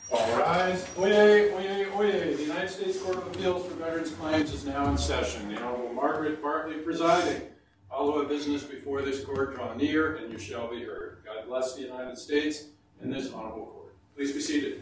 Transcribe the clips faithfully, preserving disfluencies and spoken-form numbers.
All rise. Oyez, oyez, oyez. The United States Court of Appeals for Veterans Claims is now in session. The Honorable Margaret Bartley presiding. All who have business before this court draw near, and you shall be heard. God bless the United States and this honorable court. Please be seated.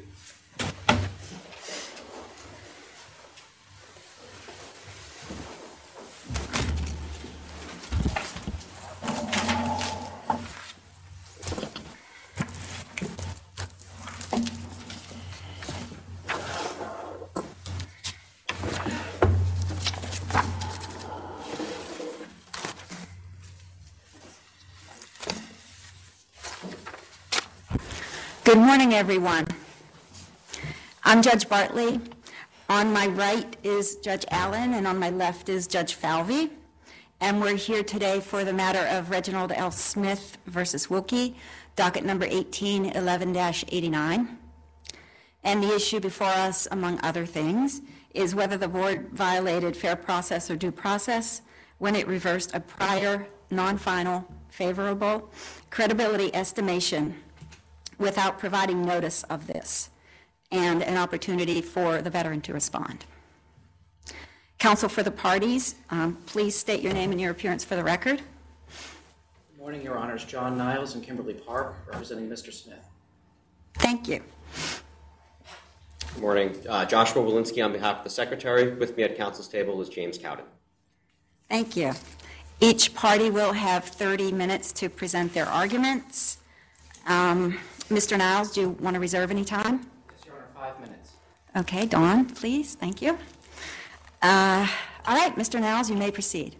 Good morning, everyone. I'm Judge Bartley. On my right is Judge Allen, and on my left is Judge Falvey. And we're here today for the matter of Reginald L. Smith versus Wilkie, docket number eighteen eleven eighty-nine. And the issue before us, among other things, is whether the board violated fair process or due process when it reversed a prior, non-final, favorable credibility estimation without providing notice of this and an opportunity for the veteran to respond. Counsel for the parties, um, please state your name and your appearance for the record. Good morning, Your Honors. John Niles and Kimberly Park, representing Mister Smith. Thank you. Good morning. Uh, Joshua Walensky on behalf of the Secretary. With me at counsel's table is James Cowden. Thank you. Each party will have thirty minutes to present their arguments. Um, Mister Niles, do you want to reserve any time? Yes, Your Honor, five minutes. Okay, Dawn, please. Thank you. Uh, all right, Mister Niles, you may proceed.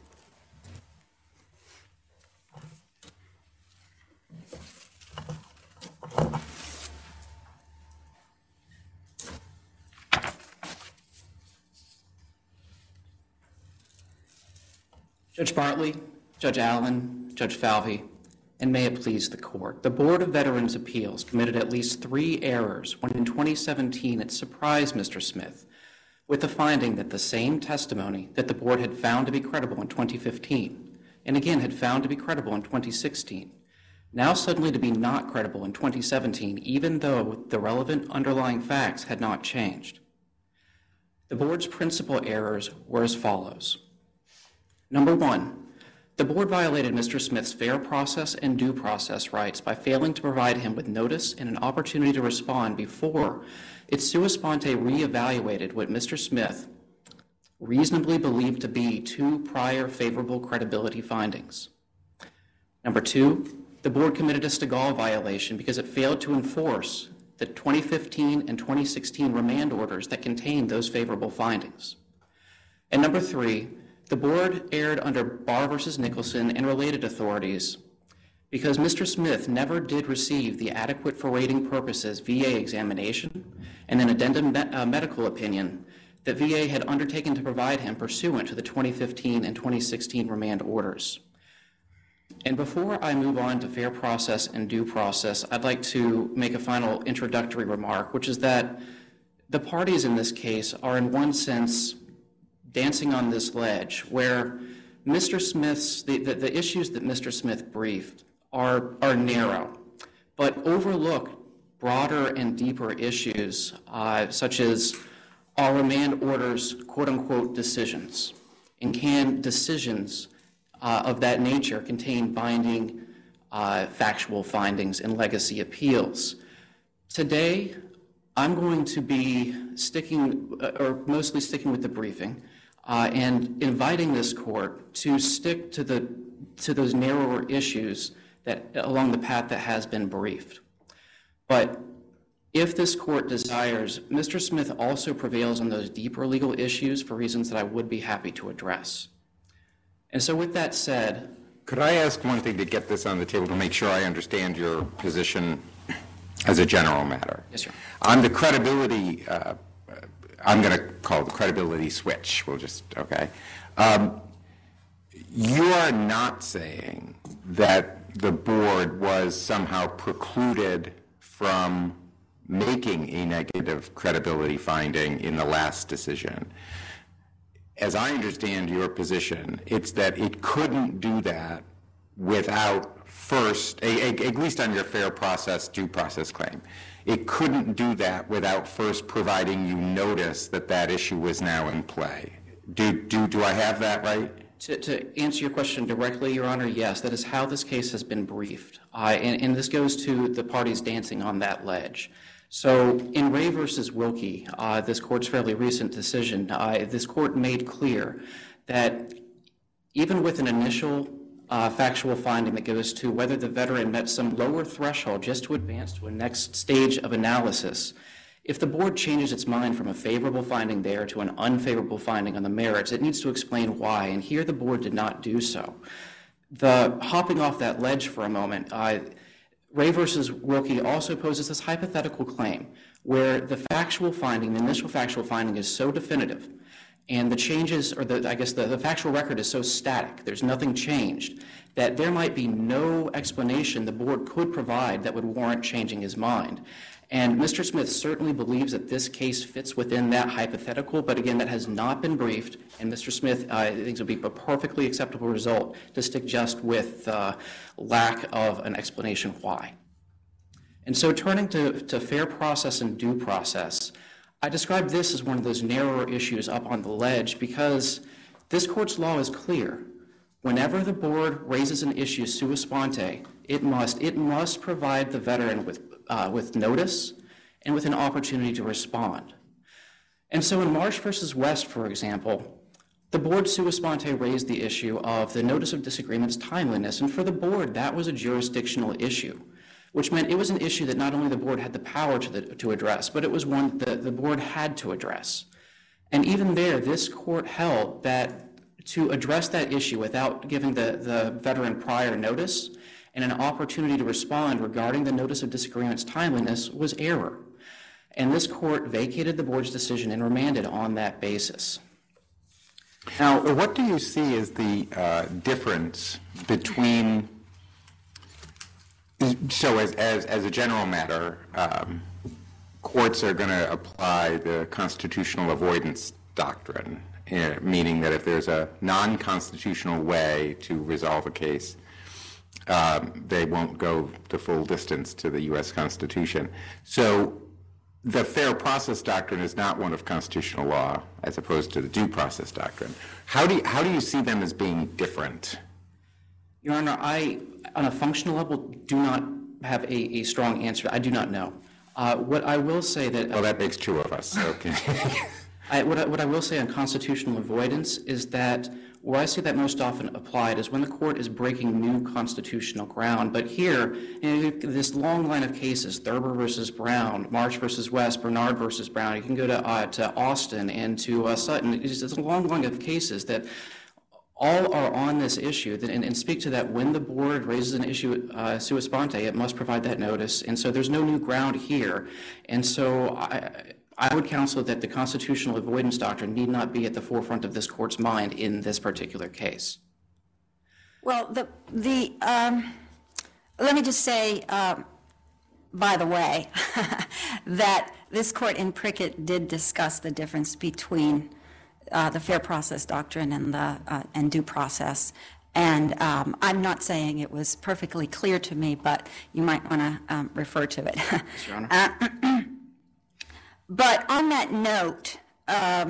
Judge Bartley, Judge Allen, Judge Falvey, and may it please the court. The Board of Veterans' Appeals committed at least three errors when in twenty seventeen it surprised Mister Smith with the finding that the same testimony that the board had found to be credible in twenty fifteen and again had found to be credible in twenty sixteen, now suddenly to be not credible in twenty seventeen, even though the relevant underlying facts had not changed. The board's principal errors were as follows. Number one, the board violated Mister Smith's fair process and due process rights by failing to provide him with notice and an opportunity to respond before it sua sponte reevaluated what Mister Smith reasonably believed to be two prior favorable credibility findings. Number two, the board committed a Stegall violation because it failed to enforce the twenty fifteen and twenty sixteen remand orders that contained those favorable findings. And number three, the board erred under Barr versus Nicholson and related authorities because Mister Smith never did receive the adequate for rating purposes V A examination and an addendum me- uh, medical opinion that V A had undertaken to provide him pursuant to the twenty fifteen and twenty sixteen remand orders. And before I move on to fair process and due process, I'd like to make a final introductory remark, which is that the parties in this case are in one sense dancing on this ledge where Mister Smith's, the, the, the issues that Mister Smith briefed are, are narrow, but overlook broader and deeper issues uh, such as are remand orders quote unquote decisions, and can decisions uh, of that nature contain binding uh, factual findings and legacy appeals. Today, I'm going to be sticking, uh, or mostly sticking with the briefing, Uh, and inviting this court to stick to the to those narrower issues that along the path that has been briefed. But if this court desires, Mister Smith also prevails on those deeper legal issues for reasons that I would be happy to address. And so with that said, could I ask one thing to get this on the table to make sure I understand your position as a general matter? Yes, sir. On the credibility uh, I'm going to call it the credibility switch. We'll just, okay. Um, you are not saying that the board was somehow precluded from making a negative credibility finding in the last decision. As I understand your position, it's that it couldn't do that without first, a, a, at least on your fair process, due process claim, it couldn't do that without first providing you notice that that issue was now in play. Do, do, do I have that right? To, to answer your question directly, Your Honor, yes, that is how this case has been briefed. Uh, and, and this goes to the parties dancing on that ledge. So in Ray versus Wilkie, uh, this court's fairly recent decision, uh, this court made clear that even with an initial uh, factual finding that goes to whether the veteran met some lower threshold just to advance to a next stage of analysis, if the board changes its mind from a favorable finding there to an unfavorable finding on the merits, it needs to explain why, and here the board did not do so. The hopping off that ledge for a moment, uh, Ray versus Wilkie also poses this hypothetical claim where the factual finding, the initial factual finding is so definitive, and the changes, or the, I guess the, the factual record is so static, there's nothing changed, that there might be no explanation the board could provide that would warrant changing his mind. And Mister Smith certainly believes that this case fits within that hypothetical, but again, that has not been briefed, and Mister Smith uh, thinks it would be a perfectly acceptable result to stick just with uh, lack of an explanation why. And so turning to, to fair process and due process, I describe this as one of those narrower issues up on the ledge because this court's law is clear. Whenever the board raises an issue sua sponte, it must, it must provide the veteran with Uh, with notice and with an opportunity to respond. And so in Marsh versus West, for example, the board sua sponte raised the issue of the notice of disagreement's timeliness, and for the board, that was a jurisdictional issue, which meant it was an issue that not only the board had the power to, the, to address, but it was one that the board had to address. And even there, this court held that to address that issue without giving the, the veteran prior notice and an opportunity to respond regarding the notice of disagreement's timeliness was error. And this court vacated the board's decision and remanded on that basis. Now, what do you see as the uh, difference between, so as, as, as a general matter, um, courts are going to apply the constitutional avoidance doctrine, uh, meaning that if there's a non-constitutional way to resolve a case, Um, they won't go the full distance to the U S Constitution. So the fair process doctrine is not one of constitutional law as opposed to the due process doctrine. How do you, how do you see them as being different? Your Honor, I, on a functional level, do not have a, a strong answer. I do not know. Uh, what I will say that... Well, that makes two of us. Okay. I, what, I, what I will say on constitutional avoidance is that where I see that most often applied is when the court is breaking new constitutional ground. But here, you know, this long line of cases, Thurber versus Brown, Marsh versus West, Bernard versus Brown, you can go to, uh, to Austin and to uh, Sutton. It's, it's a long line of cases that all are on this issue and, and speak to that when the board raises an issue uh, sua sponte, it must provide that notice. And so there's no new ground here. And so I... I would counsel that the constitutional avoidance doctrine need not be at the forefront of this court's mind in this particular case. Well, the, the um, let me just say, uh, by the way, that this court in Prickett did discuss the difference between uh, the fair process doctrine and the uh, and due process. And um, I'm not saying it was perfectly clear to me, but you might want to um, refer to it. Yes, Your Honor. Uh, But on that note, um,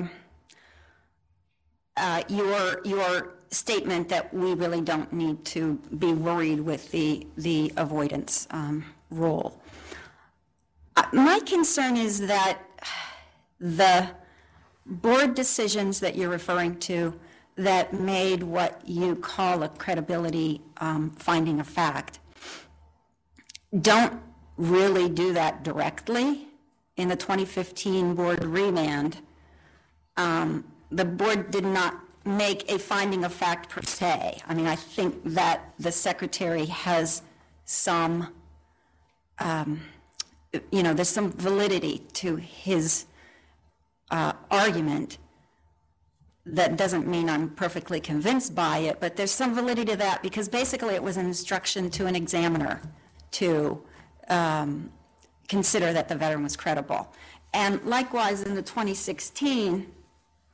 uh, your your statement that we really don't need to be worried with the the avoidance um, rule. Uh, my concern is that the board decisions that you're referring to that made what you call a credibility um, finding of fact don't really do that directly. In the twenty fifteen board remand, um, the board did not make a finding of fact per se. I mean, I think that the secretary has some, um, you know, there's some validity to his uh, argument. That doesn't mean I'm perfectly convinced by it, but there's some validity to that because basically it was an instruction to an examiner to um, consider that the veteran was credible. And likewise, in the twenty sixteen,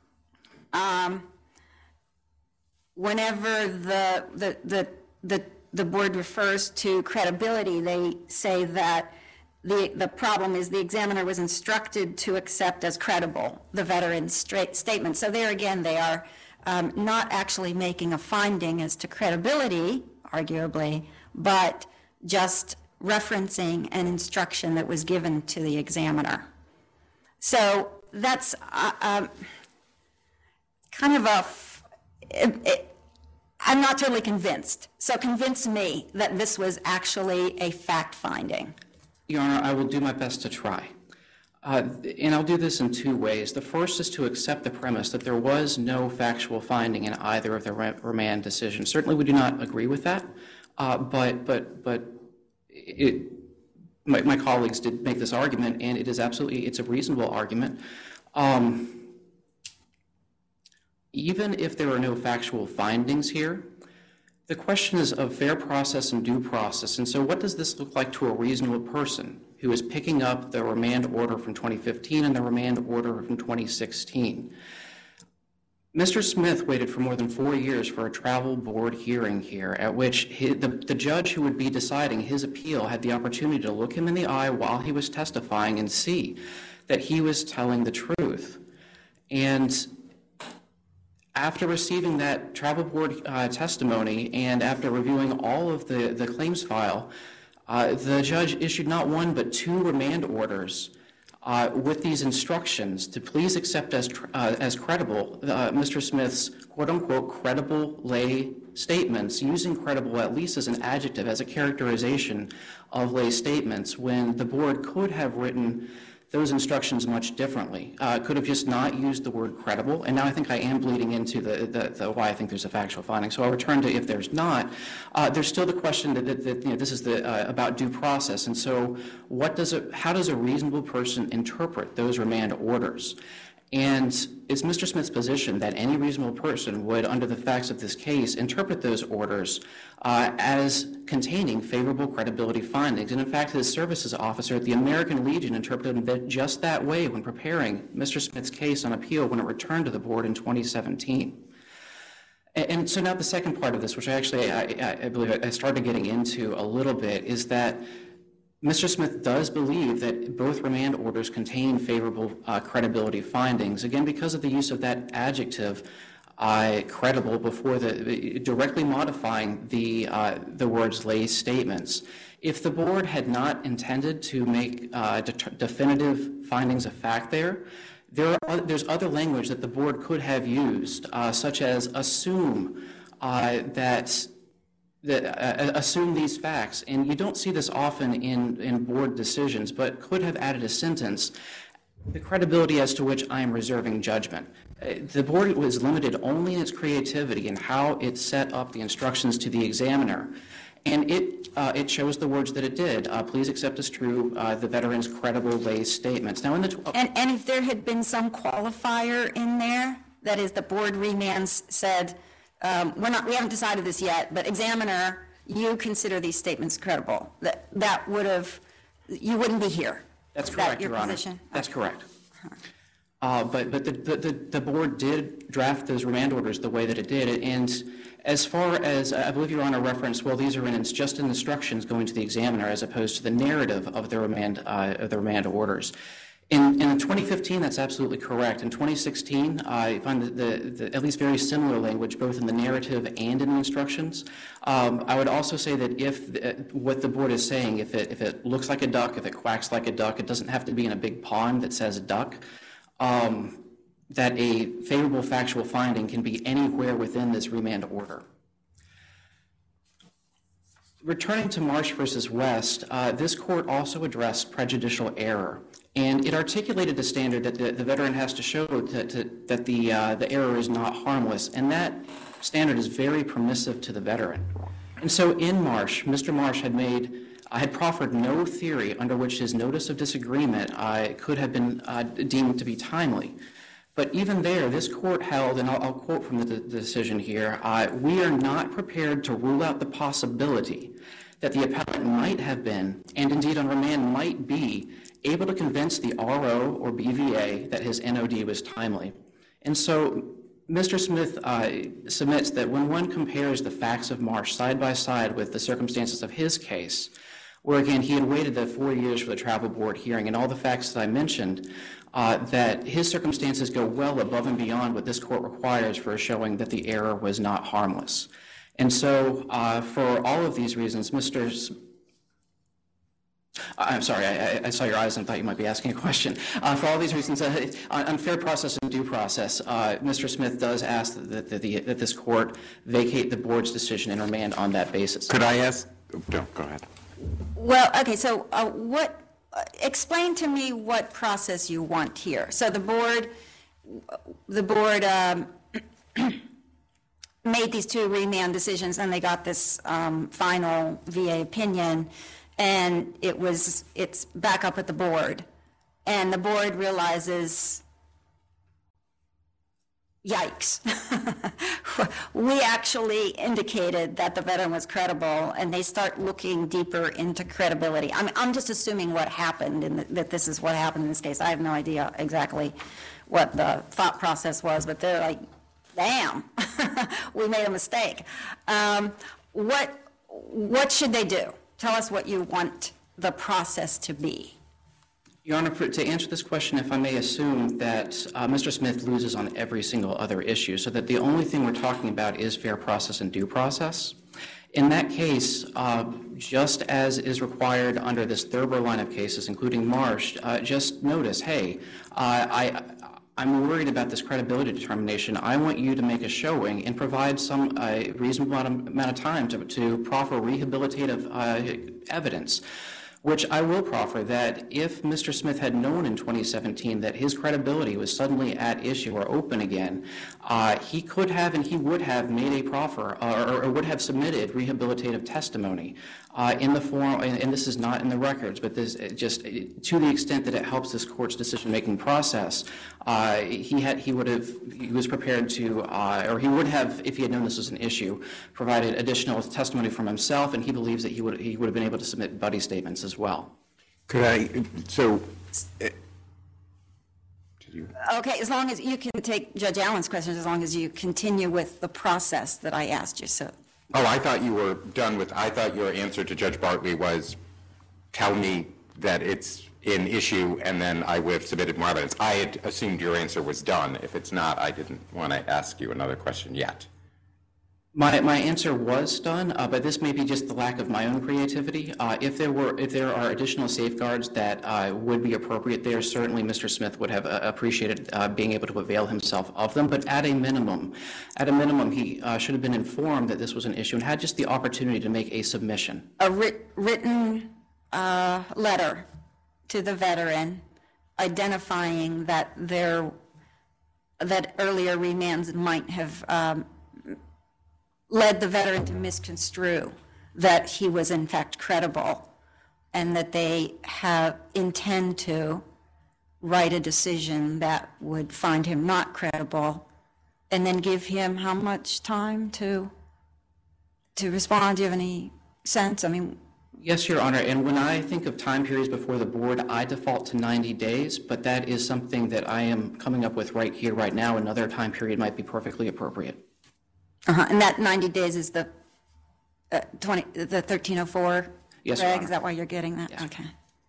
um, whenever the, the, the, the the board refers to credibility, they say that the, the problem is the examiner was instructed to accept as credible the veteran's straight statement. So there again, they are um, not actually making a finding as to credibility, arguably, but just referencing an instruction that was given to the examiner. So that's uh, um, kind of a, f- it, it, I'm not totally convinced. So convince me that this was actually a fact finding. Your Honor, I will do my best to try. Uh, and I'll do this in two ways. The first is to accept the premise that there was no factual finding in either of the remand decisions. Certainly we do not agree with that, uh, but, but, but it, my, my colleagues did make this argument, and it is absolutely, it's a reasonable argument. Um, even if there are no factual findings here, the question is of fair process and due process. And so what does this look like to a reasonable person who is picking up the remand order from twenty fifteen and the remand order from twenty sixteen? Mister Smith waited for more than four years for a travel board hearing here, at which he, the, the judge who would be deciding his appeal had the opportunity to look him in the eye while he was testifying and see that he was telling the truth. And after receiving that travel board uh, testimony and after reviewing all of the, the claims file, uh, the judge issued not one but two remand orders uh, with these instructions to please accept as, uh, as credible uh, Mister Smith's quote-unquote credible lay statements, using credible at least as an adjective, as a characterization of lay statements, when the board could have written those instructions much differently. Uh, could have just not used the word credible, and now I think I am bleeding into the, the, the why I think there's a factual finding. So I'll return to if there's not. Uh, there's still the question that, that, that you know, this is the, uh, about due process, and so what does it, how does a reasonable person interpret those remand orders? And it's Mister Smith's position that any reasonable person would, under the facts of this case, interpret those orders uh, as containing favorable credibility findings. And in fact, his services officer at the American Legion interpreted them just that way when preparing Mister Smith's case on appeal when it returned to the board in twenty seventeen. And, and so now the second part of this, which I actually, I, I believe I started getting into a little bit, is that Mister Smith does believe that both remand orders contain favorable uh, credibility findings, again, because of the use of that adjective, uh, credible, before the, directly modifying the, uh, the words lay statements. If the board had not intended to make uh, de- definitive findings of fact there, there are, there's other language that the board could have used, uh, such as assume uh, that that uh, assume these facts, and you don't see this often in, in board decisions, but could have added a sentence, the credibility as to which I am reserving judgment. Uh, the board was limited only in its creativity and how it set up the instructions to the examiner, and it uh, it chose the words that it did. Uh, please accept as true uh, the veteran's credible lay statements. Now, in the tw- And, and if there had been some qualifier in there, that is, the board remands said, Um, we're not, we haven't decided this yet, but examiner, you consider these statements credible. That, that would have, you wouldn't be here. That's Is correct, that your Your Honor. position? That's correct. Uh, but but the, the, the board did draft those remand orders the way that it did. And as far as, I believe Your Honor referenced, well, these are in, it's just instructions going to the examiner as opposed to the narrative of the remand, uh, of the remand orders. In, in twenty fifteen, that's absolutely correct. In twenty sixteen, I find the, the, the, at least very similar language, both in the narrative and in the instructions. Um, I would also say that if the, what the board is saying, if it, if it looks like a duck, if it quacks like a duck, it doesn't have to be in a big pond that says duck, um, that a favorable factual finding can be anywhere within this remand order. Returning to Marsh versus West, uh, this court also addressed prejudicial error. And it articulated the standard that the, the veteran has to show to, to, that the, uh, the error is not harmless, and that standard is very permissive to the veteran. And so in Marsh, Mister Marsh had made, uh, had proffered no theory under which his notice of disagreement uh, could have been uh, deemed to be timely. But even there, this court held, and I'll, I'll quote from the, the decision here, uh, we are not prepared to rule out the possibility that the appellant might have been, and indeed on remand might be, able to convince the R O or B V A that his N O D was timely. And so Mister Smith uh, submits that when one compares the facts of Marsh side by side with the circumstances of his case, where again he had waited the four years for the travel board hearing and all the facts that I mentioned, uh, that his circumstances go well above and beyond what this court requires for showing that the error was not harmless. And so uh, for all of these reasons, Mister S- I'm sorry, I, I saw your eyes and thought you might be asking a question. Uh, for all these reasons, uh, on fair process and due process, uh, Mister Smith does ask that, that, the, that this court vacate the board's decision and remand on that basis. Could I ask? No, go ahead. Well, okay, so uh, what, uh, explain to me what process you want here. So the board, the board um, made these two remand decisions and they got this um, final V A opinion, and it was, it's back up at the board. And the board realizes, yikes. We actually indicated that the veteran was credible, and they start looking deeper into credibility. I'm, I'm just assuming what happened, and that this is what happened in this case. I have no idea exactly what the thought process was, but they're like, damn, we made a mistake. Um, what, what should they do? Tell us what you want the process to be. Your Honor, for, to answer this question, if I may assume that uh, Mister Smith loses on every single other issue, so that the only thing we're talking about is fair process and due process. In that case, uh, just as is required under this Thurber line of cases, including Marsh, uh, just notice, hey, uh, I, I'm worried about this credibility determination. I want you to make a showing and provide some uh, reasonable amount of time to, to proffer rehabilitative uh, evidence, which I will proffer that if Mister Smith had known in twenty seventeen that his credibility was suddenly at issue or open again, uh, he could have and he would have made a proffer uh, or, or would have submitted rehabilitative testimony uh, in the form, and, and this is not in the records, but this just to the extent that it helps this court's decision-making process, uh, he had he would have he was prepared to uh, or he would have, if he had known this was an issue, provided additional testimony from himself, and he believes that he would he would have been able to submit buddy statements as well. Could I, so, uh, Okay, as long as you can take Judge Allen's questions, as long as you continue with the process that I asked you. So. oh, I thought you were done with, I thought your answer to Judge Bartley was, tell me that it's an issue, and then I would have submitted more evidence. I had assumed your answer was done. If it's not, I didn't want to ask you another question yet. My, my answer was done, uh, but this may be just the lack of my own creativity. Uh, if there were, if there are additional safeguards that uh, would be appropriate there, certainly Mister Smith would have uh, appreciated uh, being able to avail himself of them. But at a minimum, at a minimum, he uh, should have been informed that this was an issue and had just the opportunity to make a submission. A writ- written uh, letter to the veteran identifying that there, that earlier remands might have um, led the veteran to misconstrue that he was in fact credible, and that they have intend to write a decision that would find him not credible, and then give him how much time to to respond? Do you have any sense? I mean, Yes, Your Honor, and when I think of time periods before the board, I default to ninety days, but that is something that I am coming up with right here, right now. Another time period might be perfectly appropriate. uh-huh. And that ninety days is the uh, twenty, the thirteen oh four? Yes, Your Greg, Honor. is that why you're getting that? Yes. Okay.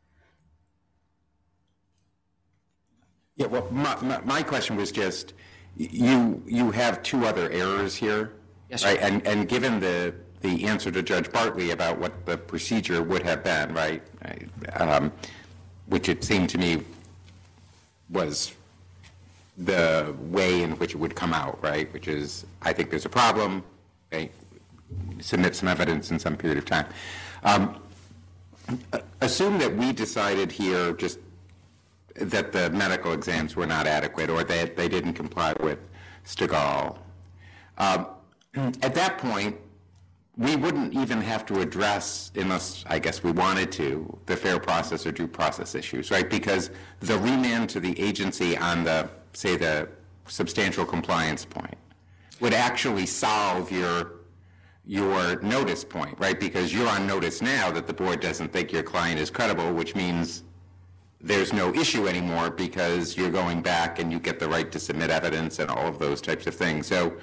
Yeah, well, my, my, my question was just, you, you have two other errors here. Yes, right? sir. And, and given the, the answer to Judge Bartley about what the procedure would have been, right, um, which it seemed to me was the way in which it would come out, right, which is, I think there's a problem, okay, submit some evidence in some period of time. Um, assume that we decided here just that the medical exams were not adequate, or that they didn't comply with Stegall. Um, at that point, we wouldn't even have to address, unless I guess we wanted to, the fair process or due process issues, right? Because the remand to the agency on the, say, the substantial compliance point would actually solve your your notice point, right? Because you're on notice now that the board doesn't think your client is credible, which means there's no issue anymore because you're going back and you get the right to submit evidence and all of those types of things. So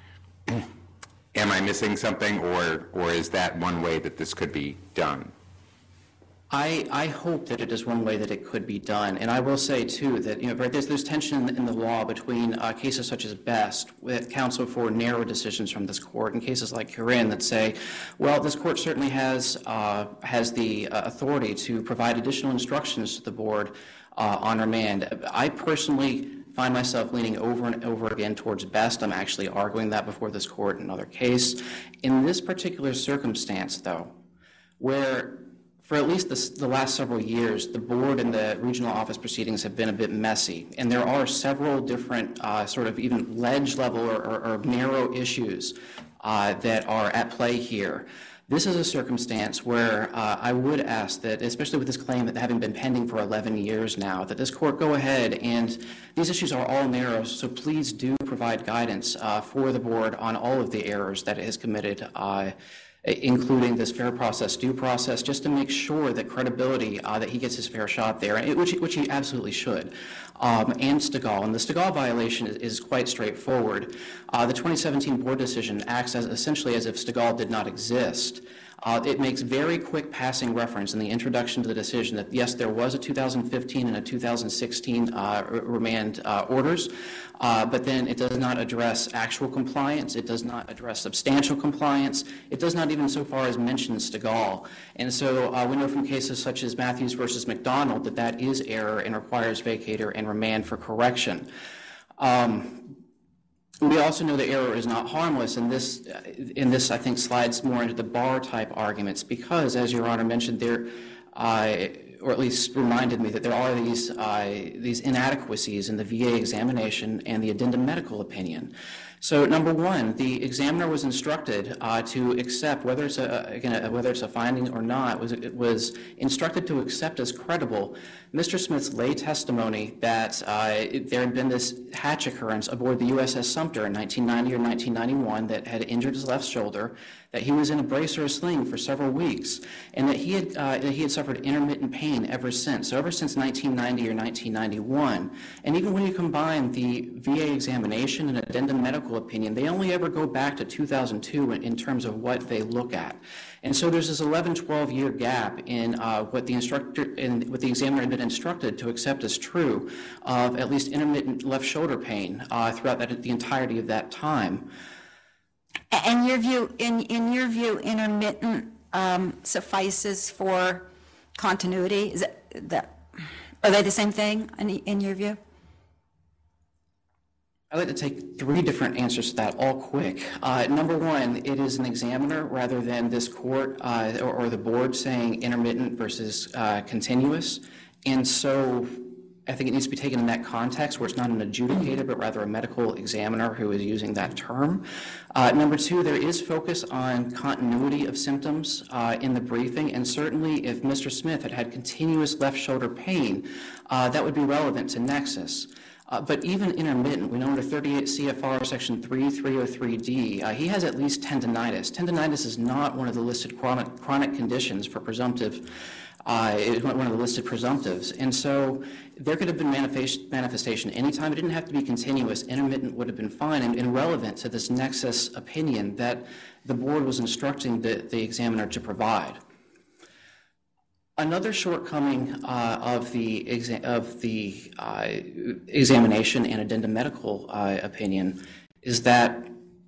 am I missing something, or, or is that one way that this could be done? I, I hope that it is one way that it could be done. And I will say, too, that, you know, right, there's, there's tension in the law between uh, cases such as Best, that counsel for narrow decisions from this court, and cases like Corinne that say, well, this court certainly has, uh, has the uh, authority to provide additional instructions to the board uh, on remand. I personally find myself leaning over and over again towards Best. I'm actually arguing that before this court in another case. In this particular circumstance, though, where for at least the, the last several years, the board and the regional office proceedings have been a bit messy, and there are several different uh, sort of even ledge level or, or, or narrow issues uh, that are at play here. This is a circumstance where uh, I would ask that, especially with this claim that having been pending for eleven years now, that this court go ahead, and these issues are all narrow, so please do provide guidance uh, for the board on all of the errors that it has committed, uh, including this fair process due process, just to make sure that credibility, uh, that he gets his fair shot there, which, which he absolutely should, um, and Stegall. And the Stegall violation is, is quite straightforward. Uh, the twenty seventeen board decision acts as essentially as if Stegall did not exist. Uh, it makes very quick passing reference in the introduction to the decision that, yes, there was a two thousand fifteen and a two thousand sixteen uh, remand uh, orders, uh, but then it does not address actual compliance. It does not address substantial compliance. It does not even so far as mention Stegall. And so uh, we know from cases such as Matthews versus McDonald that that is error and requires vacator and remand for correction. Um, We also know the error is not harmless, and this, in this I think, slides more into the bar-type arguments because, as Your Honor mentioned, there, uh, or at least reminded me, that there are these, uh, these inadequacies in the V A examination and the addendum medical opinion. So, number one, the examiner was instructed uh, to accept, whether it's a again whether it's a finding or not, was it was instructed to accept as credible Mister Smith's lay testimony that uh, it, there had been this hatch occurrence aboard the U S S Sumter in nineteen ninety or nineteen ninety-one that had injured his left shoulder, that he was in a brace or a sling for several weeks, and that he had uh, that he had suffered intermittent pain ever since. So ever since nineteen ninety or nineteen ninety-one, and even when you combine the V A examination and addendum medical opinion, they only ever go back to two thousand two in, in terms of what they look at. And so there's this eleven, twelve year gap in uh, what the instructor and what the examiner had been instructed to accept as true of at least intermittent left shoulder pain uh, throughout that, the entirety of that time. In your view, in, in your view, intermittent um, suffices for continuity? Is that, that, are they the same thing in, in your view? I'd like to take three different answers to that, all quick. Uh, number one, it is an examiner rather than this court uh, or, or the board saying intermittent versus uh, continuous. And so I think it needs to be taken in that context where it's not an adjudicator, but rather a medical examiner who is using that term. Uh, number two, there is focus on continuity of symptoms uh, in the briefing, and certainly if Mister Smith had had continuous left shoulder pain, uh, that would be relevant to nexus. Uh, but even intermittent, we know under thirty-eight C F R section three three oh three D, uh, he has at least tendinitis. Tendinitis is not one of the listed chronic, chronic conditions for presumptive, uh, it's one of the listed presumptives. And so there could have been manifest, manifestation anytime. It didn't have to be continuous. Intermittent would have been fine and, and relevant to this nexus opinion that the board was instructing the, the examiner to provide. Another shortcoming uh, of the exa of the uh, examination and addendum medical uh, opinion is that,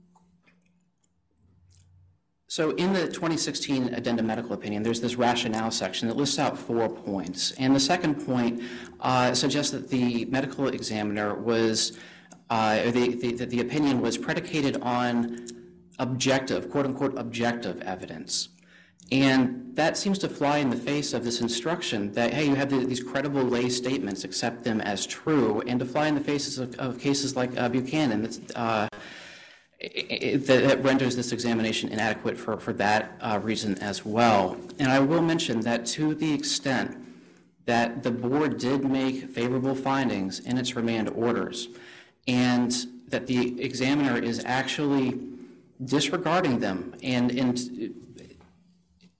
so in the twenty sixteen addendum medical opinion, there's this rationale section that lists out four points. And the second point uh, suggests that the medical examiner was, uh, or the, the, that the opinion was predicated on objective, quote unquote, objective evidence. And that seems to fly in the face of this instruction that, hey, you have the, these credible lay statements, accept them as true, and to fly in the faces of, of cases like uh, Buchanan that's, uh, it, it, that renders this examination inadequate for, for that uh, reason as well. And I will mention that to the extent that the board did make favorable findings in its remand orders, and that the examiner is actually disregarding them and, and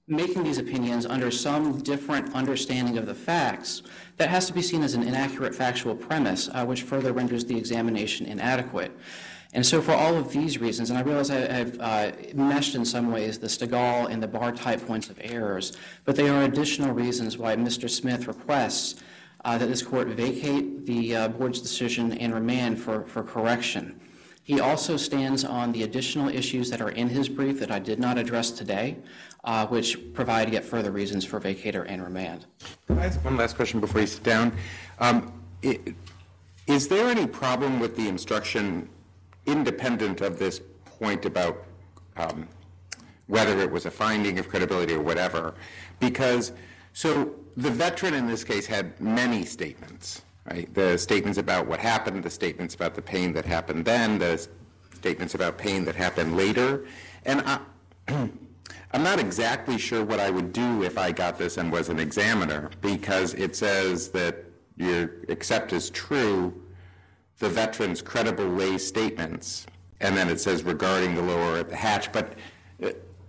making these opinions under some different understanding of the facts, that has to be seen as an inaccurate factual premise, uh, which further renders the examination inadequate. And so for all of these reasons, and I realize I, I've uh, meshed in some ways the Stegall and the Barr-type points of errors, but they are additional reasons why Mister Smith requests uh, that this court vacate the uh, board's decision and remand for, for correction. He also stands on the additional issues that are in his brief that I did not address today, uh, which provide yet further reasons for vacater and remand. Can I ask one last question before you sit down? Um, it, is there any problem with the instruction independent of this point about um, whether it was a finding of credibility or whatever? Because, so the veteran in this case had many statements, right? The statements about what happened, the statements about the pain that happened then, the statements about pain that happened later. And I, I'm not exactly sure what I would do if I got this and was an examiner, because it says that you accept as true the veteran's credible lay statements, and then it says regarding the lower of the hatch. But uh,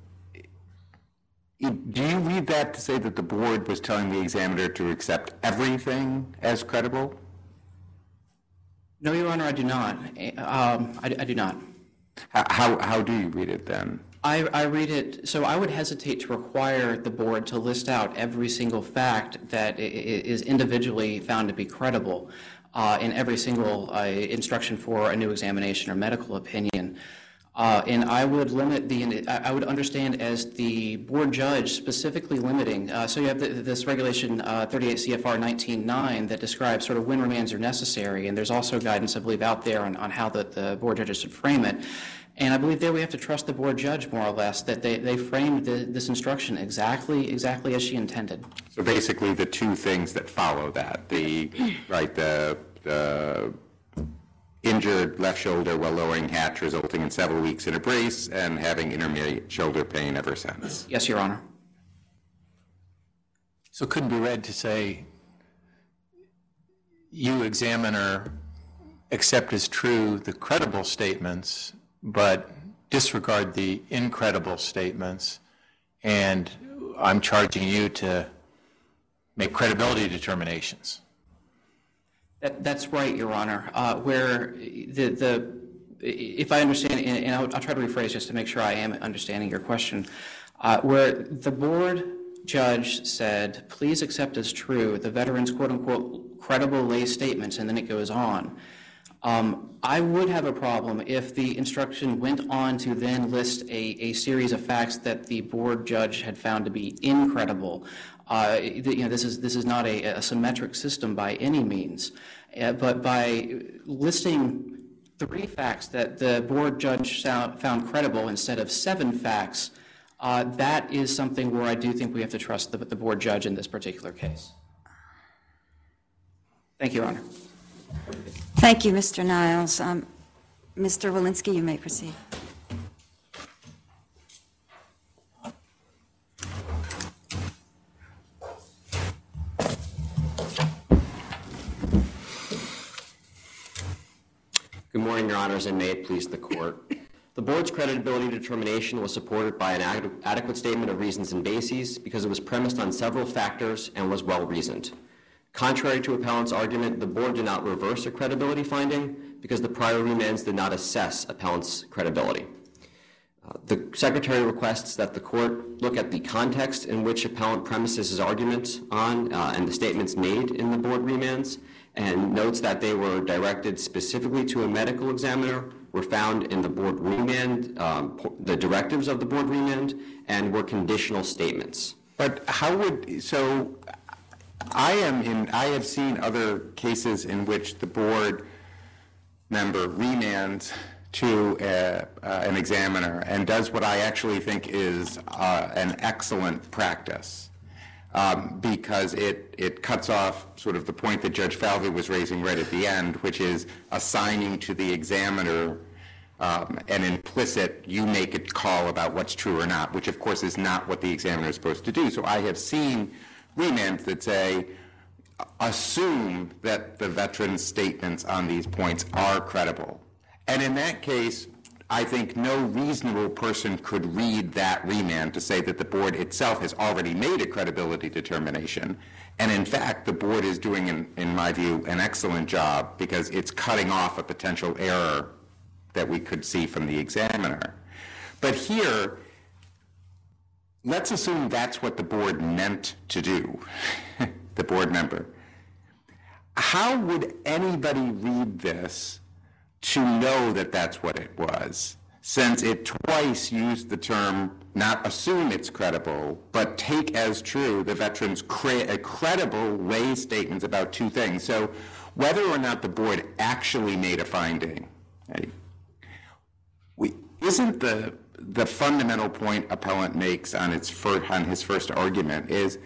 do you read that to say that the board was telling the examiner to accept everything as credible? No, Your Honor, I do not. Um, I, I do not. How, how, how do you read it then? I, I read it, so I would hesitate to require the board to list out every single fact that is individually found to be credible uh, in every single uh, instruction for a new examination or medical opinion. Uh, and I would limit the, I would understand as the board judge specifically limiting, uh, so you have the, this regulation uh, thirty-eight C F R nineteen nine that describes sort of when remands are necessary, and there's also guidance, I believe, out there on, on how the, the board judges should frame it. And I believe there we have to trust the board judge more or less, that they, they framed the, this instruction exactly exactly as she intended. So basically the two things that follow that, the, right, the, the injured left shoulder while lowering hatch resulting in several weeks in a brace and having intermediate shoulder pain ever since. Yes, Your Honor. So it couldn't be read to say, you examiner accept as true the credible statements, but disregard the incredible statements, and I'm charging you to make credibility determinations. That, that's right, Your Honor. Uh, where the, the, if I understand, and, and I'll, I'll try to rephrase just to make sure I am understanding your question, uh, where the board judge said, please accept as true the veteran's quote-unquote credible lay statements, and then it goes on. Um, I would have a problem if the instruction went on to then list a, a series of facts that the board judge had found to be incredible. Uh, you know, this is this is not a, a symmetric system by any means, uh, but by listing three facts that the board judge found, found credible instead of seven facts, uh, that is something where I do think we have to trust the, the board judge in this particular case. Thank you, Your Honor. Thank you, Mister Niles. Um, Mister Walensky, you may proceed. Good morning, Your Honors, and may it please the Court. The Board's credibility determination was supported by an ad adequate statement of reasons and bases because it was premised on several factors and was well-reasoned. Contrary to appellant's argument, the Board did not reverse a credibility finding because the prior remands did not assess appellant's credibility. Uh, the Secretary requests that the Court look at the context in which appellant premises his argument on uh, and the statements made in the Board remands, and notes that they were directed specifically to a medical examiner, were found in the Board remand, um, the directives of the Board remand, and were conditional statements. But how would, so I am in, I have seen other cases in which the board member remands to a, uh, an examiner and does what I actually think is uh, an excellent practice um, because it, it cuts off sort of the point that Judge Falvey was raising right at the end, which is assigning to the examiner um, an implicit, you make a call about what's true or not, which of course is not what the examiner is supposed to do. So I have seen remands that say, assume that the veteran's statements on these points are credible. And in that case, I think no reasonable person could read that remand to say that the board itself has already made a credibility determination. And in fact, the board is doing, in, in my view, an excellent job because it's cutting off a potential error that we could see from the examiner. But here, let's assume that's what the board meant to do, the board member. How would anybody read this to know that that's what it was, since it twice used the term not assume it's credible, but take as true the veteran's cre- credible lay statements about two things. So whether or not the board actually made a finding, right, we, isn't the, the fundamental point appellant makes on, its fir- on his first argument is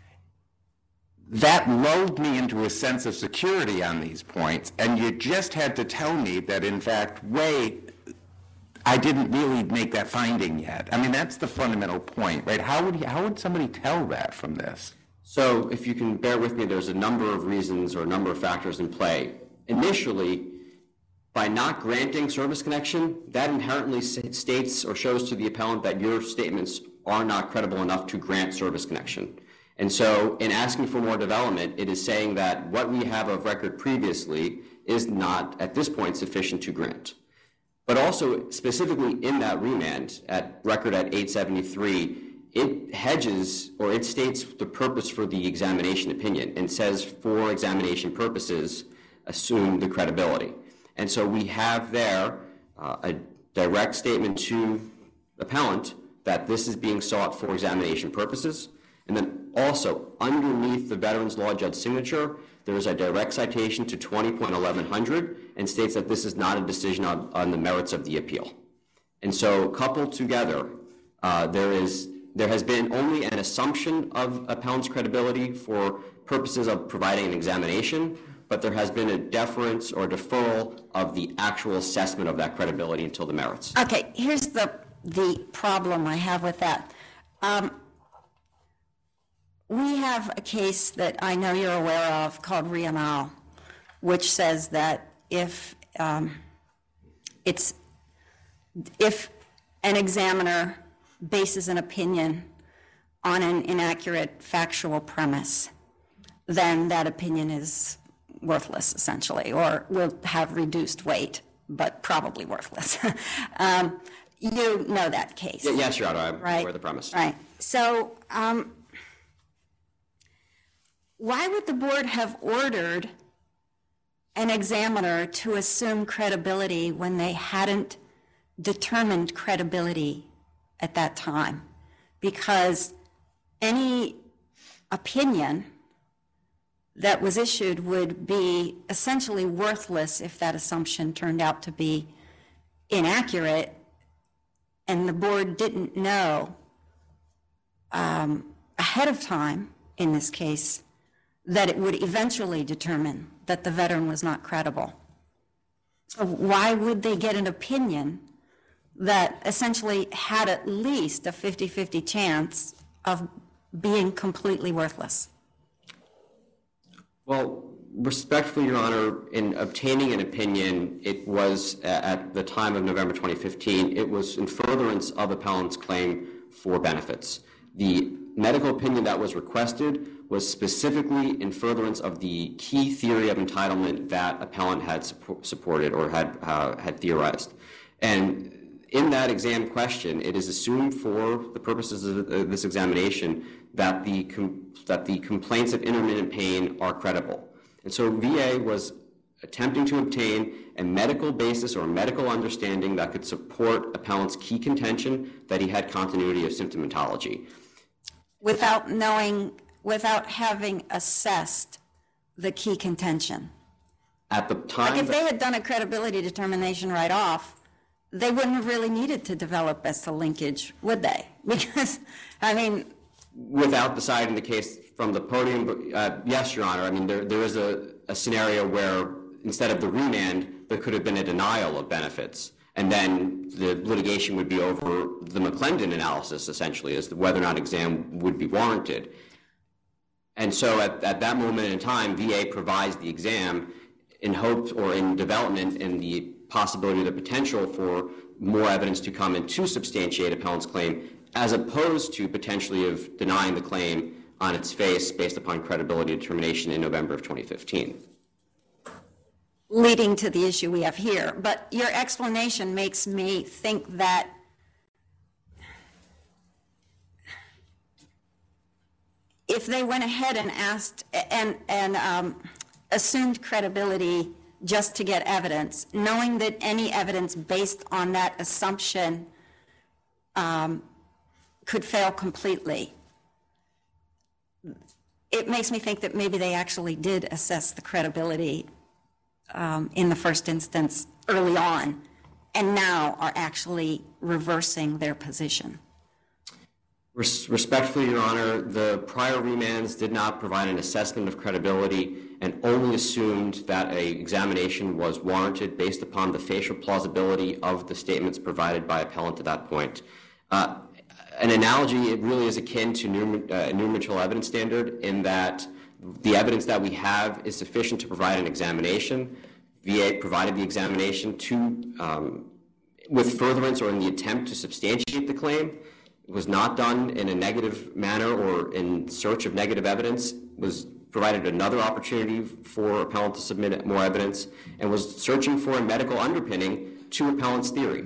that lulled me into a sense of security on these points, and you just had to tell me that, in fact, wait, I didn't really make that finding yet. I mean, that's the fundamental point, right? How would, how would somebody tell that from this? So if you can bear with me, there's a number of reasons or a number of factors in play. Initially, by not granting service connection, that inherently states or shows to the appellant that your statements are not credible enough to grant service connection. And so in asking for more development, it is saying that what we have of record previously is not, at this point, sufficient to grant. But also, specifically in that remand, at record at eight seventy-three, it hedges, or it states the purpose for the examination opinion and says, for examination purposes, assume the credibility. And so we have there uh, a direct statement to the appellant that this is being sought for examination purposes. And then also, underneath the Veterans Law Judge signature, there is a direct citation to twenty point eleven hundred and states that this is not a decision on, on the merits of the appeal. And so, coupled together, uh, there is there has been only an assumption of appellant's credibility for purposes of providing an examination, but there has been a deference or deferral of the actual assessment of that credibility until the merits. Okay, here's the the problem I have with that. Um, We have a case that I know you're aware of called Rianal, which says that if um, it's if an examiner bases an opinion on an inaccurate factual premise, then that opinion is worthless, essentially, or will have reduced weight, but probably worthless. um, you know that case. Yeah, yes, Your Honor, I'm right? aware of the premise. Right. So. Um, Why would the board have ordered an examiner to assume credibility when they hadn't determined credibility at that time? Because any opinion that was issued would be essentially worthless if that assumption turned out to be inaccurate, and the board didn't know um, ahead of time, in this case, that it would eventually determine that the veteran was not credible. So why would they get an opinion that essentially had at least a fifty-fifty chance of being completely worthless? Well, respectfully, Your Honor, in obtaining an opinion, it was at the time of November twenty fifteen, it was in furtherance of appellant's claim for benefits. The medical opinion that was requested was specifically in furtherance of the key theory of entitlement that appellant had support, supported or had uh, had theorized. And in that exam question, it is assumed for the purposes of this examination that the com- that the complaints of intermittent pain are credible. And so V A was attempting to obtain a medical basis or a medical understanding that could support appellant's key contention that he had continuity of symptomatology. Without knowing, without having assessed the key contention. At the time, Like if they had done a credibility determination right off, they wouldn't have really needed to develop as to linkage, would they? Because, I mean, without deciding the case from the podium, uh, yes, Your Honor. I mean, there there is a, a scenario where instead of the remand, there could have been a denial of benefits, and then the litigation would be over the McClendon analysis, essentially, as to whether or not exam would be warranted. And so at, at that moment in time, V A provides the exam in hopes or in development in the possibility, the potential for more evidence to come in to substantiate appellant's claim, as opposed to potentially of denying the claim on its face based upon credibility determination in November of twenty fifteen. Leading to the issue we have here. But your explanation makes me think that if they went ahead and asked and, and um, assumed credibility just to get evidence, knowing that any evidence based on that assumption um, could fail completely, it makes me think that maybe they actually did assess the credibility um, in the first instance early on, and now are actually reversing their position. Res- respectfully, Your Honor, the prior remands did not provide an assessment of credibility and only assumed that an examination was warranted based upon the facial plausibility of the statements provided by appellant at that point. Uh, an analogy, it really is akin to new, uh, new material evidence standard in that the evidence that we have is sufficient to provide an examination. V A provided the examination to, um, with furtherance or in the attempt to substantiate the claim. It was not done in a negative manner or in search of negative evidence, was provided another opportunity for appellant to submit more evidence, and was searching for a medical underpinning to appellant's theory.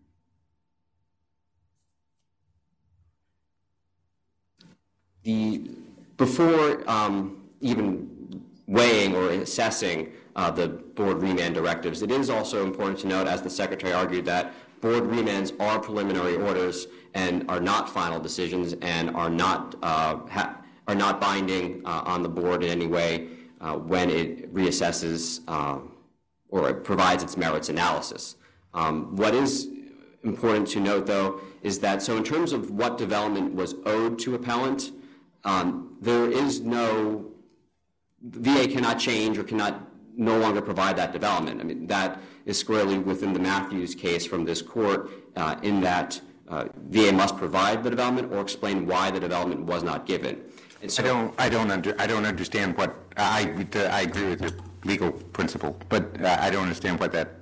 The, before um, even weighing or assessing uh, the board remand directives, it is also important to note, as the Secretary argued, that board remands are preliminary orders and are not final decisions and are not uh, ha- are not binding uh, on the board in any way uh, when it reassesses uh, or it provides its merits analysis. Um, what is important to note, though, is that so in terms of what development was owed to appellant, um, there is no V A cannot change or cannot no longer provide that development. I mean, that is squarely within the Matthews case from this court uh, in that uh, V A must provide the development or explain why the development was not given. And so, I don't, I don't under, I don't understand what, I, I agree with your legal principle, but uh, I don't understand what that,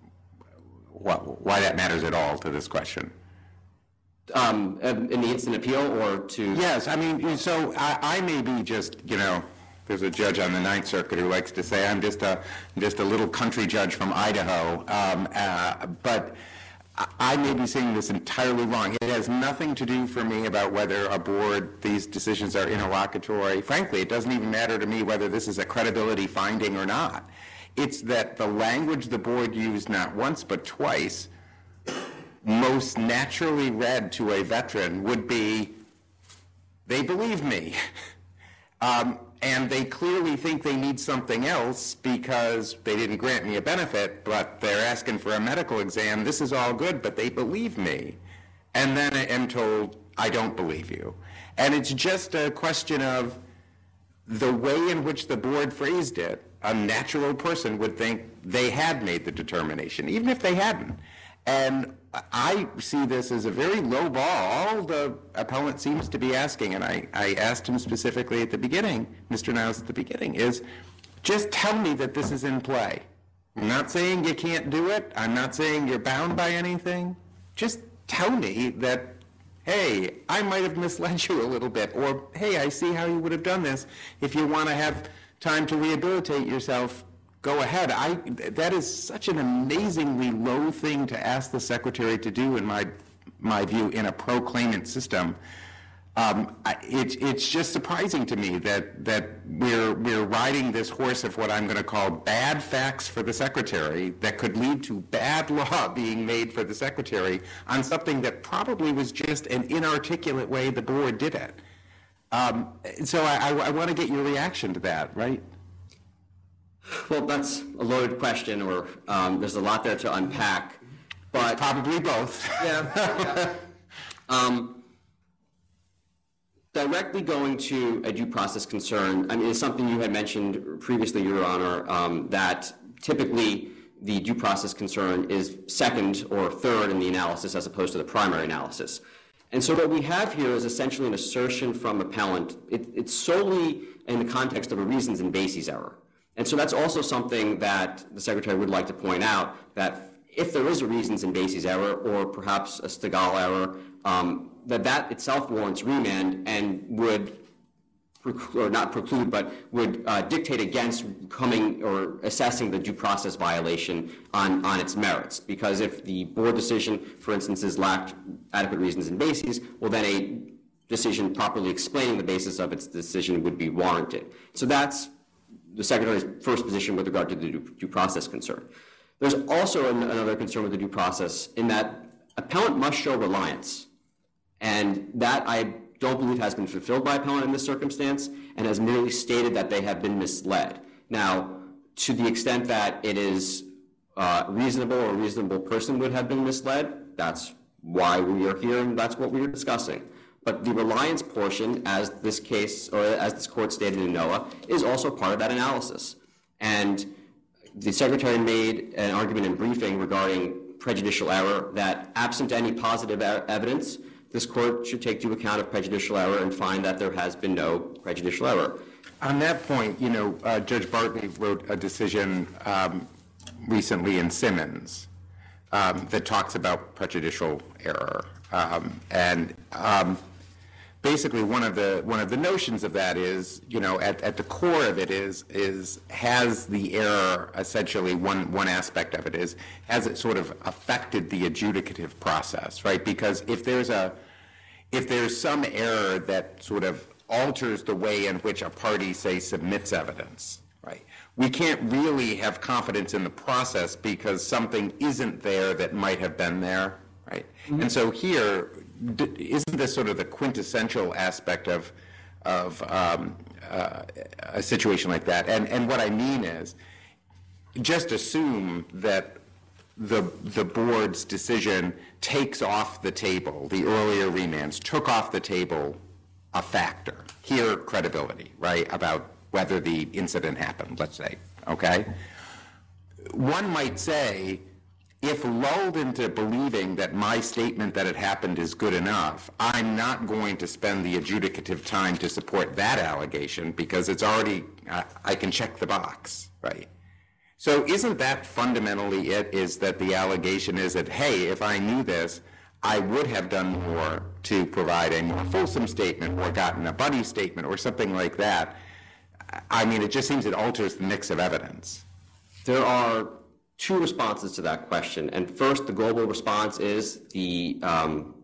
what, why that matters at all to this question. Um, in the instant appeal or to? Yes, I mean, so I, I may be just, you know, there's a judge on the Ninth Circuit who likes to say I'm just a just a little country judge from Idaho, um, uh, but I may be saying this entirely wrong. It has nothing to do for me about whether a board, these decisions are interlocutory. Frankly, it doesn't even matter to me whether this is a credibility finding or not. It's that the language the board used not once but twice, most naturally read to a veteran would be, they believe me. um, And they clearly think they need something else because they didn't grant me a benefit, but they're asking for a medical exam. This is all good, but they believe me. And then I am told, I don't believe you. And it's just a question of the way in which the board phrased it. A natural person would think they had made the determination, even if they hadn't. And I see this as a very low bar. All the appellant seems to be asking, and I, I asked him specifically at the beginning, Mister Niles at the beginning, is just tell me that this is in play. I'm not saying you can't do it. I'm not saying you're bound by anything. Just tell me that, hey, I might have misled you a little bit, or hey, I see how you would have done this. If you want to have time to rehabilitate yourself, go ahead. I, that is such an amazingly low thing to ask the Secretary to do, in my, my view, in a pro-claimant system. Um, I, it, it's just surprising to me that, that we're, we're riding this horse of what I'm going to call bad facts for the Secretary that could lead to bad law being made for the Secretary on something that probably was just an inarticulate way the board did it. Um, so I, I, I want to get your reaction to that, right? Well, that's a loaded question, or um, there's a lot there to unpack. But probably both. Yeah. yeah. Um, directly going to a due process concern, I mean, it's something you had mentioned previously, Your Honor, um, that typically the due process concern is second or third in the analysis as opposed to the primary analysis. And so what we have here is essentially an assertion from appellant. It, it's solely in the context of a reasons and bases error. And so that's also something that the Secretary would like to point out, that if there is a reasons and bases error or perhaps a Stegall error, um, that that itself warrants remand and would, or not preclude, but would uh, dictate against coming or assessing the due process violation on, on its merits. Because if the board decision, for instance, is lacked adequate reasons and bases, well, then a decision properly explaining the basis of its decision would be warranted. So that's the Secretary's first position with regard to the due, due process concern. There's also an, another concern with the due process in that appellant must show reliance. And that I don't believe has been fulfilled by appellant in this circumstance and has merely stated that they have been misled. Now, to the extent that it is uh, reasonable or a reasonable person would have been misled, that's why we are here and that's what we are discussing. But the reliance portion, as this case, or as this court stated in NOAA, is also part of that analysis. And the Secretary made an argument in briefing regarding prejudicial error that absent any positive e- evidence, this court should take due account of prejudicial error and find that there has been no prejudicial error. On that point, you know, uh, Judge Bartley wrote a decision um, recently in Simmons um, that talks about prejudicial error. Um, and um, basically one of the one of the notions of that is, you know, at, at the core of it is is has the error essentially one one aspect of it is has it sort of affected the adjudicative process, right? Because if there's a if there's some error that sort of alters the way in which a party, say, submits evidence, right? We can't really have confidence in the process because something isn't there that might have been there, right? Mm-hmm. And so here, isn't this sort of the quintessential aspect of of um, uh, a situation like that? And and what I mean is, just assume that the the board's decision takes off the table, the earlier remands took off the table a factor. Here, credibility, right, about whether the incident happened, let's say, okay? One might say, if lulled into believing that my statement that it happened is good enough, I'm not going to spend the adjudicative time to support that allegation because it's already, I, I can check the box, right? So isn't that fundamentally it, is that the allegation is that, hey, if I knew this, I would have done more to provide a more fulsome statement or gotten a buddy statement or something like that. I mean, it just seems it alters the mix of evidence. There are two responses to that question. And first, the global response is the, um,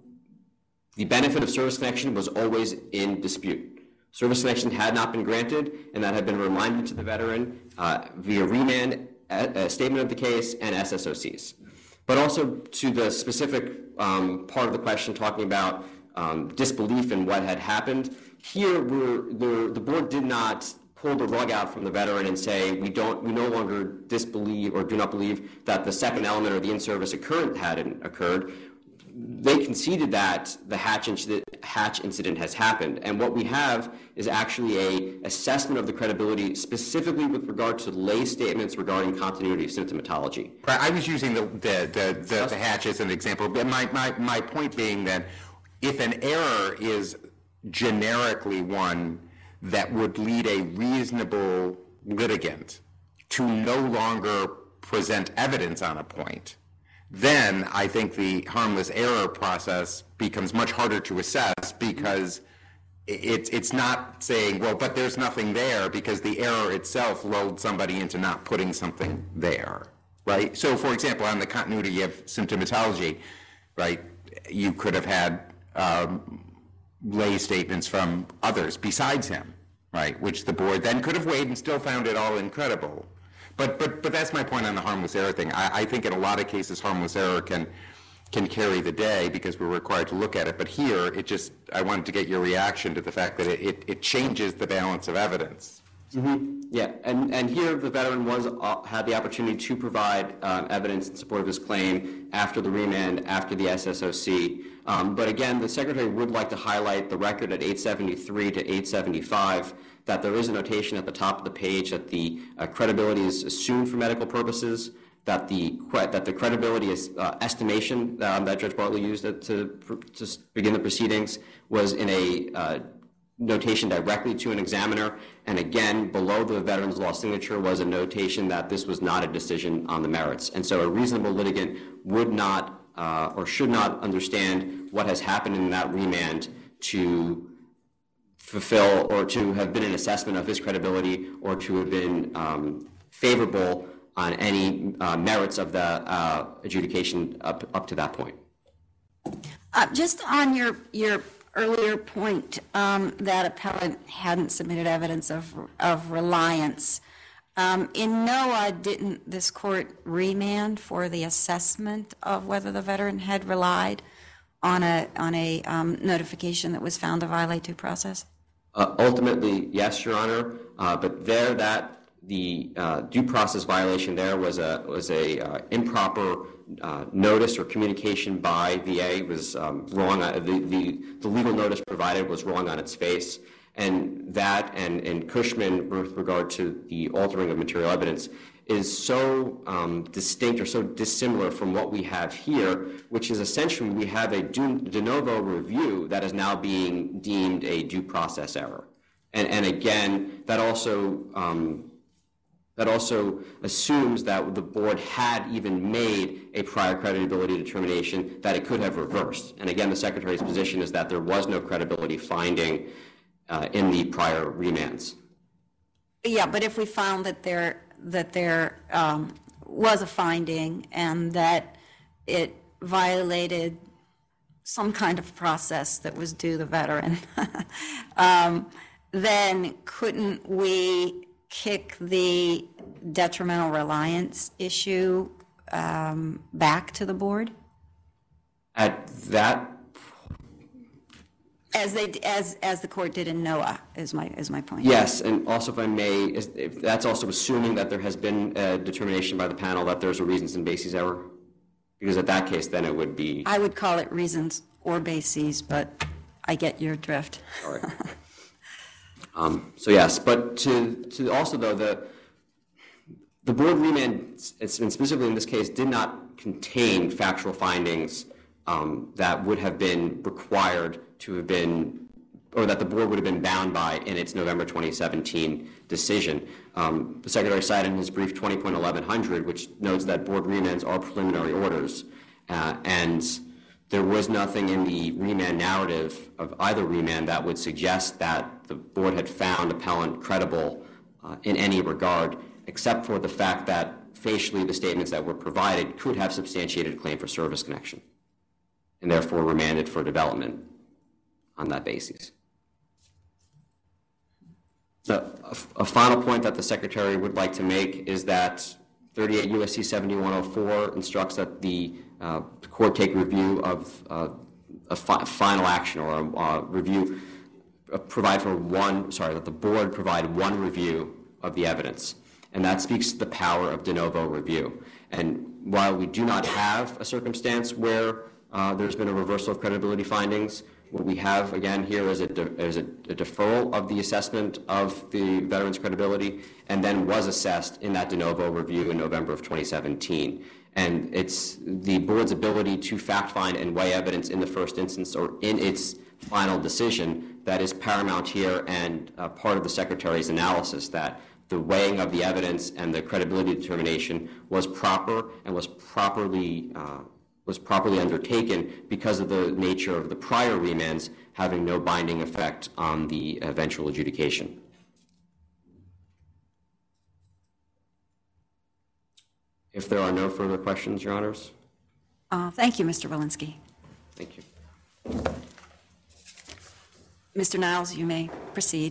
the benefit of service connection was always in dispute. Service connection had not been granted, and that had been reminded to the veteran uh, via remand, a, a statement of the case, and S S O Cs. But also to the specific um, part of the question talking about um, disbelief in what had happened, here we're, the, the board did not pull the rug out from the veteran and say we don't, we no longer disbelieve or do not believe that the second element or the in-service occurrence hadn't occurred. They conceded that the Hatch incident, Hatch incident has happened, and what we have is actually a assessment of the credibility specifically with regard to lay statements regarding continuity of symptomatology. Right, I was using the the, the, the, the Hatch as an example, but my, my, my point being that if an error is generically one that would lead a reasonable litigant to no longer present evidence on a point, then I think the harmless error process becomes much harder to assess because it's it's not saying, well, but there's nothing there because the error itself lulled somebody into not putting something there, right? So, for example, on the continuity of symptomatology, right, you could have had um, lay statements from others besides him, right, which the board then could have weighed and still found it all incredible. But but but that's my point on the harmless error thing. I, I think in a lot of cases harmless error can can carry the day because we're required to look at it. But here, it just, I wanted to get your reaction to the fact that it, it, it changes the balance of evidence. Mm-hmm. Yeah, and, and here the veteran was uh, had the opportunity to provide um, evidence in support of his claim after the remand, after the S S O C. Um, but again, the Secretary would like to highlight the record at eight seventy-three to eight seventy-five that there is a notation at the top of the page that the uh, credibility is assumed for medical purposes, that the that the credibility is uh, estimation um, that Judge Bartley used to, to begin the proceedings was in a uh, notation directly to an examiner, and again, below the veteran's law signature was a notation that this was not a decision on the merits. And so a reasonable litigant would not uh, or should not understand what has happened in that remand to fulfill or to have been an assessment of his credibility or to have been um, favorable on any uh, merits of the uh, adjudication up, up to that point. Uh, just on your, your earlier point um, that appellant hadn't submitted evidence of, of reliance, um, in NOAA, didn't this court remand for the assessment of whether the veteran had relied on a, on a um, notification that was found to violate due process? Uh, ultimately, yes, Your Honor, uh, but there that the uh, due process violation there was a was a uh, improper uh, notice or communication by V A was um, wrong. Uh, the, the the legal notice provided was wrong on its face, and that and and Cushman with regard to the altering of material evidence is so um, distinct or so dissimilar from what we have here, which is essentially we have a de novo review that is now being deemed a due process error, and and again that also. Um, That also assumes that the board had even made a prior credibility determination that it could have reversed. And again, the Secretary's position is that there was no credibility finding uh, in the prior remands. Yeah, but if we found that there that there um, was a finding and that it violated some kind of process that was due the veteran, um, then couldn't we kick the detrimental reliance issue um, back to the board? At that, as they as as the court did in NOAA, is my is my point. Yes, and also if I may, is, if that's also assuming that there has been a determination by the panel that there's a reasons and bases error, because at that case, then it would be. I would call it reasons or bases, but I get your drift. All right. Um, so yes, but to, to also though the the board remand, and specifically in this case, did not contain factual findings um, that would have been required to have been, or that the board would have been bound by in its November twenty seventeen decision. Um, the Secretary cited in his brief twenty point eleven hundred, which notes that board remands are preliminary orders, uh, and there was nothing in the remand narrative of either remand that would suggest that the board had found appellant credible uh, in any regard, except for the fact that facially the statements that were provided could have substantiated a claim for service connection, and therefore remanded for development on that basis. So a, a final point that the Secretary would like to make is that thirty-eight U S C seventy-one oh four instructs that the uh, court take review of uh, a fi final action or a uh, review, uh, provide for one, sorry, that the board provide one review of the evidence. And that speaks to the power of de novo review. And while we do not have a circumstance where uh, there's been a reversal of credibility findings, what we have, again, here is, a, de is a, a deferral of the assessment of the veteran's credibility, and then was assessed in that de novo review in November of twenty seventeen. And it's the board's ability to fact find and weigh evidence in the first instance or in its final decision that is paramount here, and uh, part of the Secretary's analysis that the weighing of the evidence and the credibility determination was proper and was properly uh, was properly undertaken because of the nature of the prior remands having no binding effect on the eventual adjudication. If there are no further questions, Your Honors. Uh, thank you, Mister Walensky. Thank you. Mister Niles, you may proceed.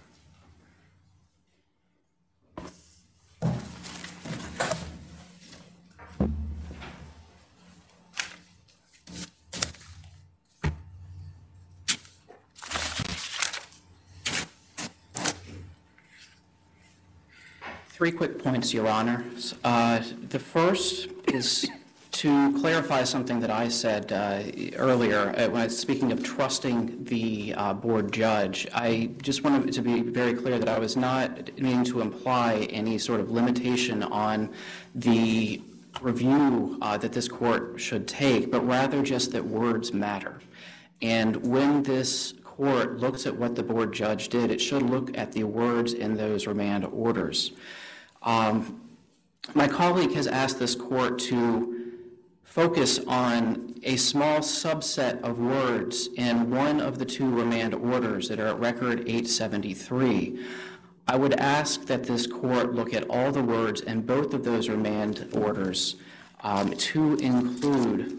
Three quick points, Your Honor. Uh, the first is to clarify something that I said uh, earlier uh, when I was speaking of trusting the uh, board judge. I just wanted to be very clear that I was not meaning to imply any sort of limitation on the review uh, that this court should take, but rather just that words matter. And when this court looks at what the board judge did, it should look at the words in those remand orders. Um, my colleague has asked this court to focus on a small subset of words in one of the two remand orders that are at record eight seventy-three. I would ask that this court look at all the words in both of those remand orders um, to include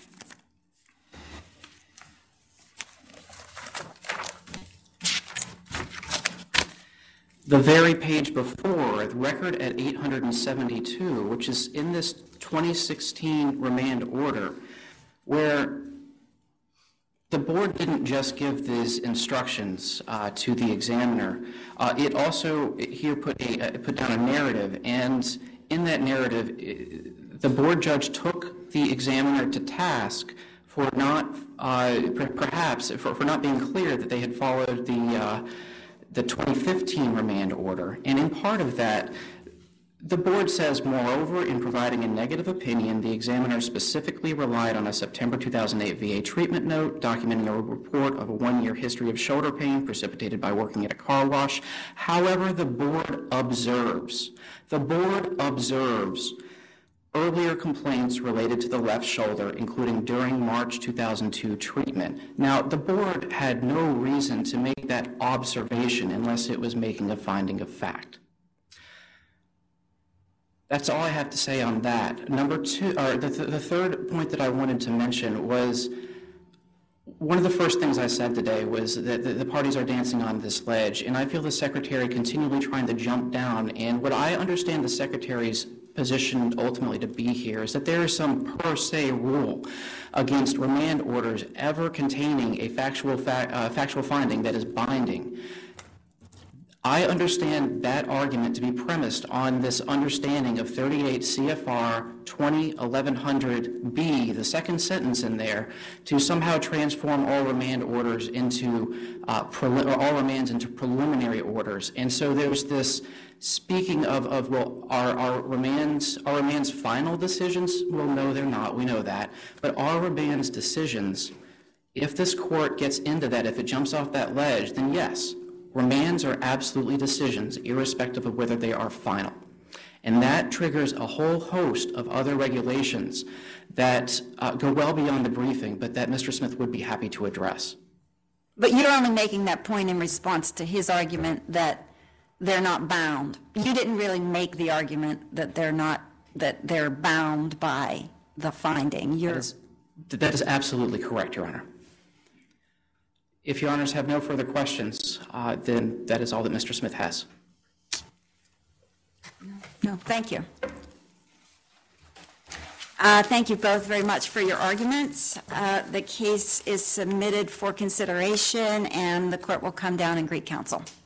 the very page before, the record at eight seventy-two, which is in this twenty sixteen remand order, where the board didn't just give these instructions uh, to the examiner. Uh, it also here put a uh, put down a narrative, and in that narrative, it, the board judge took the examiner to task for not, uh, per perhaps, for, for not being clear that they had followed the uh, the twenty fifteen remand order. And in part of that, the board says, moreover, in providing a negative opinion, the examiner specifically relied on a September two thousand eight V A treatment note documenting a report of a one-year history of shoulder pain precipitated by working at a car wash. However, the board observes, the board observes earlier complaints related to the left shoulder, including during March two thousand two treatment. Now, the board had no reason to make that observation unless it was making a finding of fact. That's all I have to say on that. Number two, or the, th the third point that I wanted to mention was, one of the first things I said today was that the, the parties are dancing on this ledge, and I feel the Secretary continually trying to jump down, and what I understand the Secretary's position ultimately to be here is that there is some per se rule against remand orders ever containing a factual, fa uh, factual finding that is binding. I understand that argument to be premised on this understanding of thirty-eight C F R twenty eleven hundred B, the second sentence in there, to somehow transform all remand orders into, uh, or all remands into preliminary orders. And so there's this speaking of, of well, are, are remands, are remands final decisions? Well, no, they're not. We know that. But are remands decisions? If this court gets into that, if it jumps off that ledge, then yes, remands are absolutely decisions, irrespective of whether they are final. And that triggers a whole host of other regulations that uh, go well beyond the briefing, but that Mister Smith would be happy to address. But you're only making that point in response to his argument that they're not bound. You didn't really make the argument that they're not, that they're bound by the finding. You're... That is, that is absolutely correct, Your Honor. If Your Honors have no further questions, uh, then that is all that Mister Smith has. No, thank you. Uh, thank you both very much for your arguments. Uh, the case is submitted for consideration, and the court will come down and greet counsel.